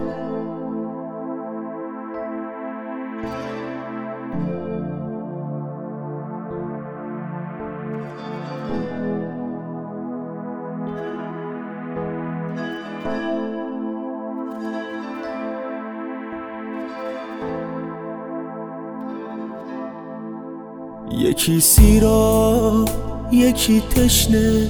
یکی سیراب یکی تشنه،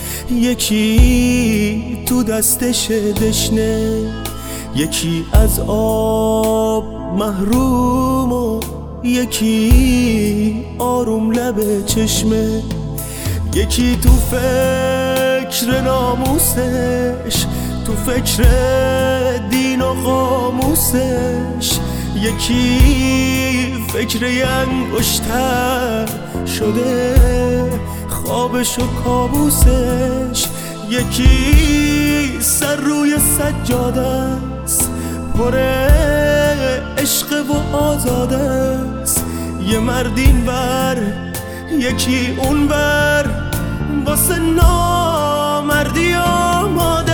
یکی تو دستش دشنه، یکی از آب محروم و یکی آروم لب چشمه، یکی تو فکر ناموسش، تو فکر دین و قاموسش، یکی فکر انگشتر شده خوابش و کابوسش، یکی سر روی سجاده است پر عشق و آزاده است، یه مرد این ور یکی اون ور واسه نامردی آماده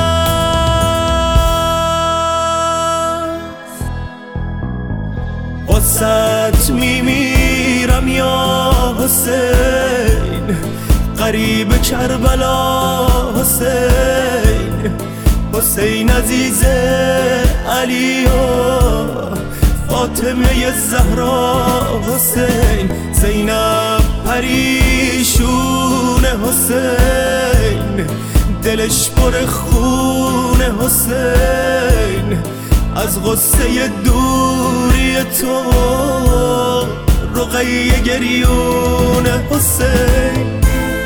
است. واسط میمیرم یا حسین، غریب کربلا حسین، حسین عزیز علی و فاطمه زهرا حسین، زینب پریشون حسین، دلش پر خون حسین، از غصه دوری تو رقیه گریون حسین.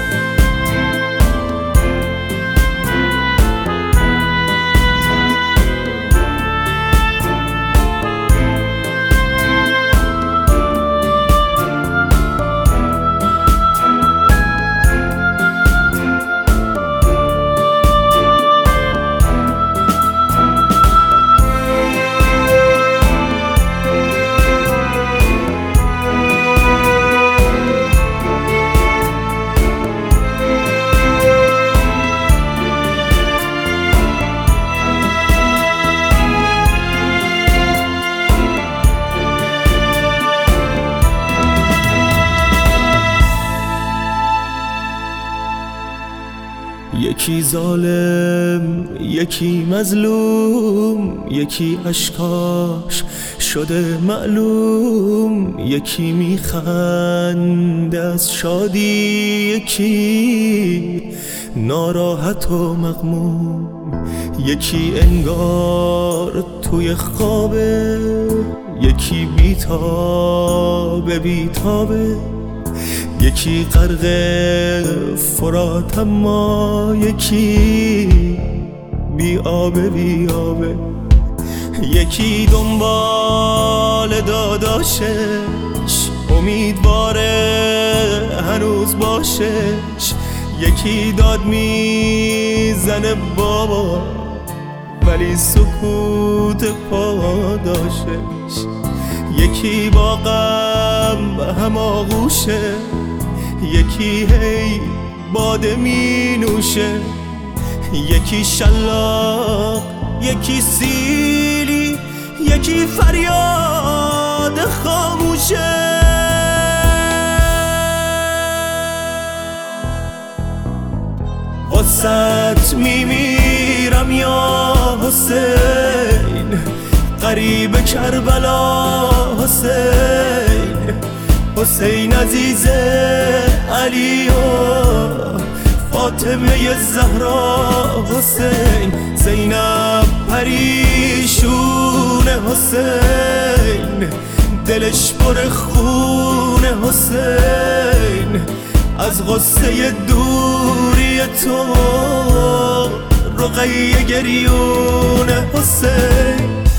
یکی ظالم یکی مظلوم، یکی اشکاش شده معلوم، یکی میخنده از شادی، یکی ناراحت و مغموم، یکی انگار توی خوابه، یکی بیتابه بیتابه، یکی غرق فرات اما یکی بی آبه بی آبه، یکی دنبال داداشش امیدواره هنوز باشش، یکی داد میزنه بابا ولی سکوت پاداشش، یکی با غم هماغوشه، یکی هی باده می نوشه، یکی شلاق یکی سیلی، یکی فریاد خاموشه. واسط میمیرم یا حسین، غریب کربلا حسین، حسین عزیز علی و فاطمه زهرا حسین، زینب پریشون حسین، دلش پر خون حسین، از غصه دوری تو رقیه گریون حسین.